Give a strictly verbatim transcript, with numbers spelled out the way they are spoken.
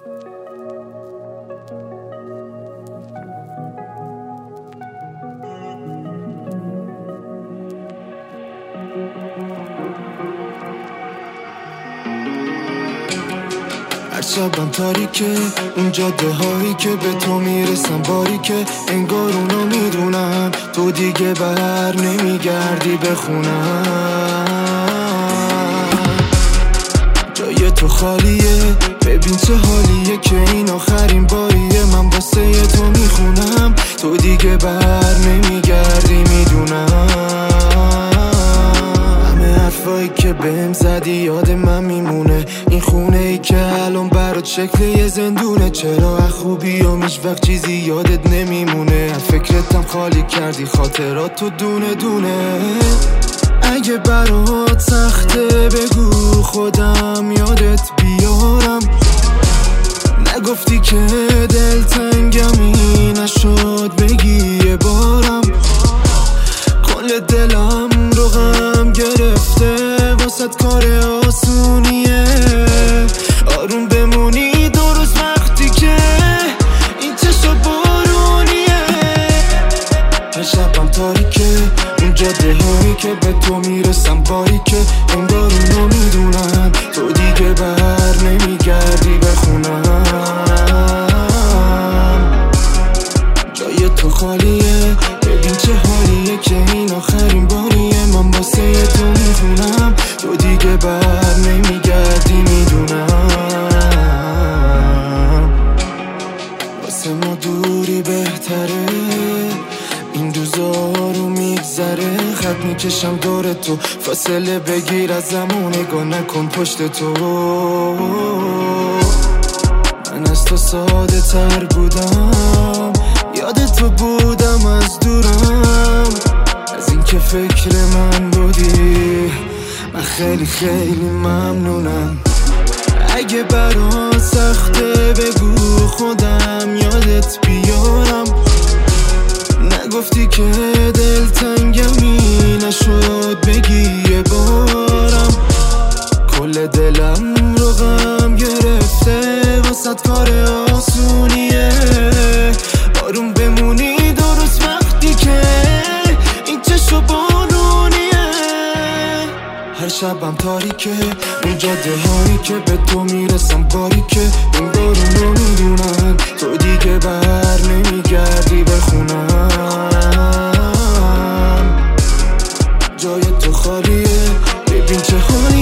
هر شبم تاریکه اون جاده هایی که به تو میرسم باریکه، انگار اونا میدونن تو دیگه بر نمیگردی بخونم. جای تو خالیه، ببین چه حالیه که این آخرین باریه من واسه تو میخونم، تو دیگه بر نمیگردی میدونم. همه حرفایی که بهم زدی یاد من میمونه، این خونه ای که الان برات شکل یه زندونه. چرا خوبی و هیچ وقت چیزی یادت نمیمونه، فکرتم خالی کردی خاطرات تو دونه دونه. اگه برات سخته بگو خودم یادت بیارم، نگفتی که دلتنگمی نشد بگی یه بارم. کل دلم رو غم گرفته واسط کار آسونیه، آروم بمونی درست وقتی که این چشم بارونیه. هر شبم تاریکه اون جاده هایی که به تو میرسم باریکه، انگار اونا میدونن تو دیگه بر نمیگردی بخونم. جای تو خالیه، ببین چه حالیه که این آخرین باریه من واسه تو میخونم، تو دیگه بر نمیگردی میدونم. واسه ما دوری بهتره، این روزا رو میگذره، خط میکشم دور تو، فاصله بگیر از زمان، نگاه نکن پشت تو. من از تو ساده تر بودم، یاد تو بودم از دورم، از این که فکر من بودی من خیلی خیلی ممنونم. اگه برات سخته بگو خودم یادت بیارم، نگفتی که دلتنگمی نشد بگی یه بارم. کل دلم رو غم گرفته واسط کار آسونیه، آروم بمونی درست وقتی که این چشم بارونیه. هر شبم تاریکه اون جاده هایی که به تو میرسم باریکه، انگار اونا میدونن تو دیگه بر نمیگردی بخونم. جای تو خالیه، ببین چه حالی